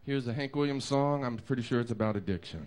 Here's a Hank Williams song. I'm pretty sure it's about addiction.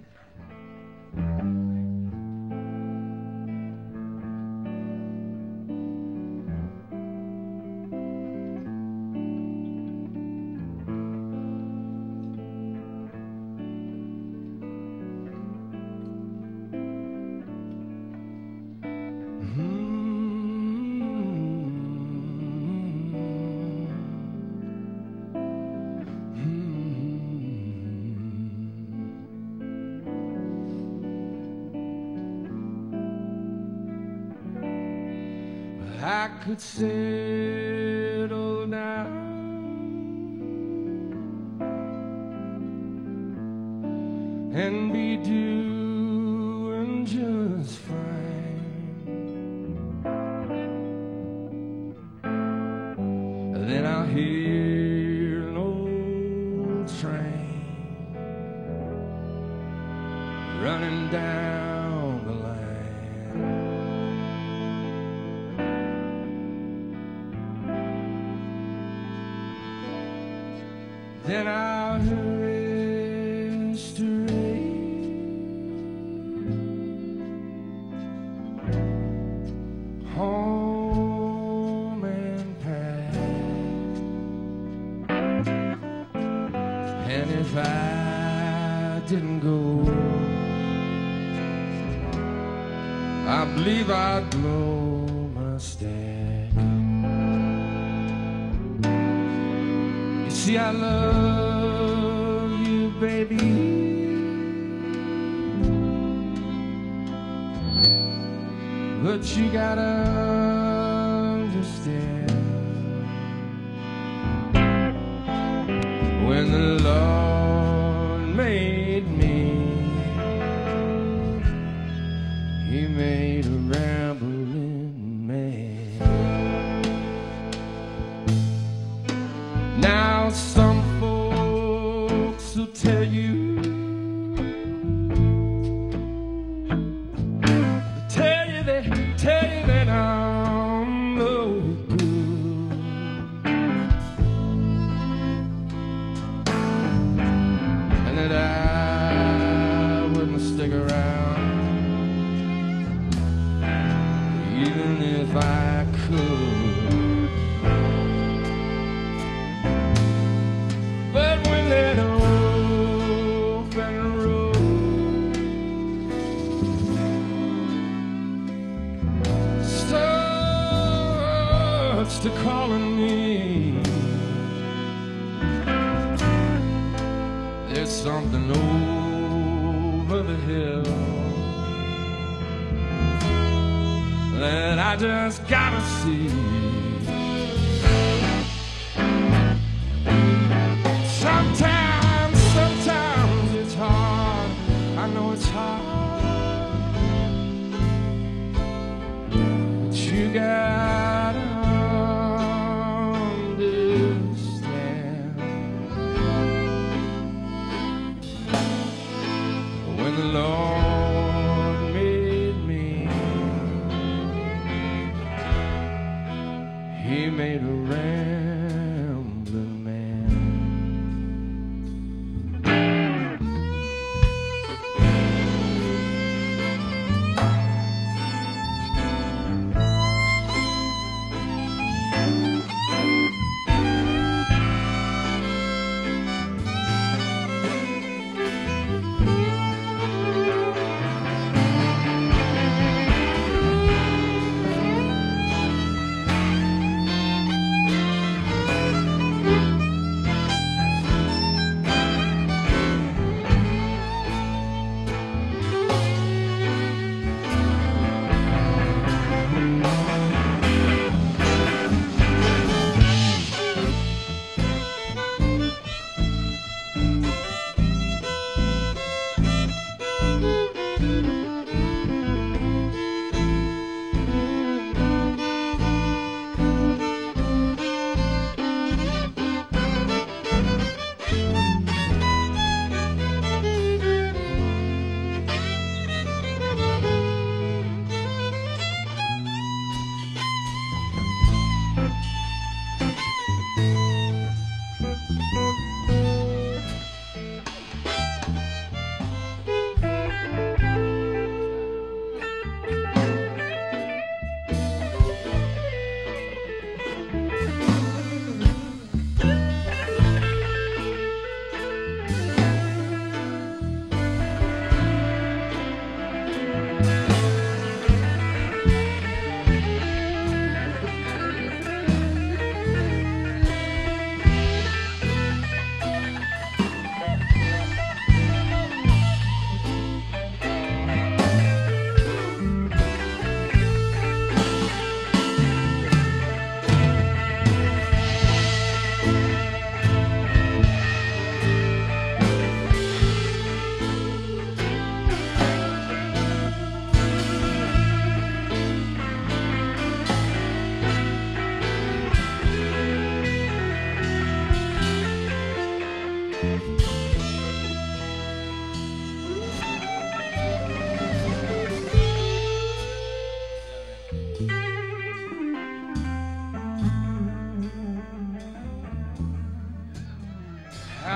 I could settle down and be doing just fine. Then I'll hear an old train running down the line. Then I'll hurry straight home and pack. And if I didn't go, I believe I'd blow my stack. See, I love you, baby, but you gotta understand, when the Lord made me, He made a rambling man. Now some folks will tell you that I'm no good, and that I wouldn't stick around even if I could. To calling me, there's something over the hill that I just gotta see. Sometimes it's hard. I know it's hard, but you gotta when the Lord made me, He made a rambling man.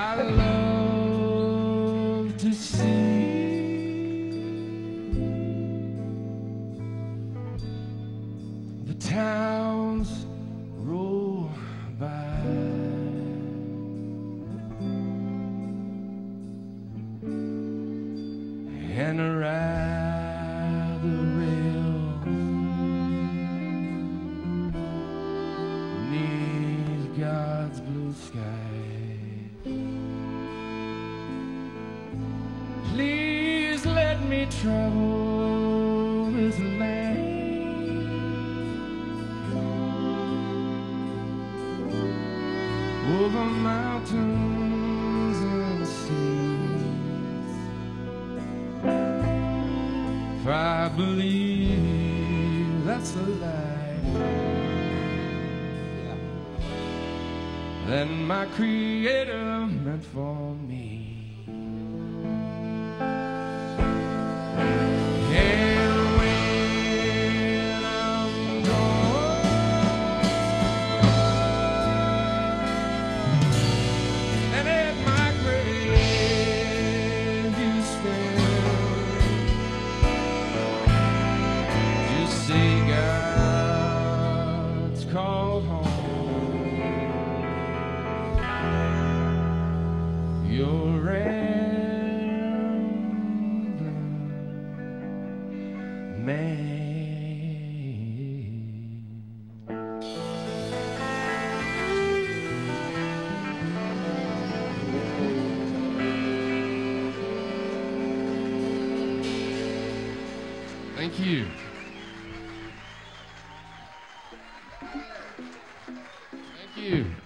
I love to see the towns roll by, and ride the rails beneath God's blue sky. Please let me travel this land over mountains and seas, for I believe that's the life that my Creator meant for me. Say God's called home, you're rambling man. Thank you. Thank you.